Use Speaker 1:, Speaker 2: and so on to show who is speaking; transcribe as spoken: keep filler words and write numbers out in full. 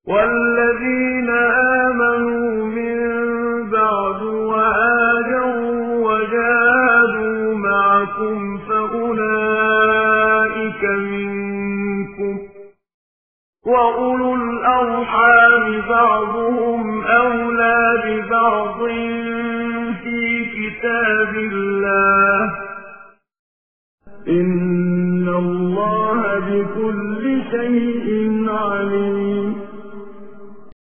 Speaker 1: والذين آمنوا من بعد وهاجروا وجاهدوا معكم فأولئك منكم، وأولو الأرحام بعضهم أولى ببعض في كتاب الله، إن الله بكل شيء عليم.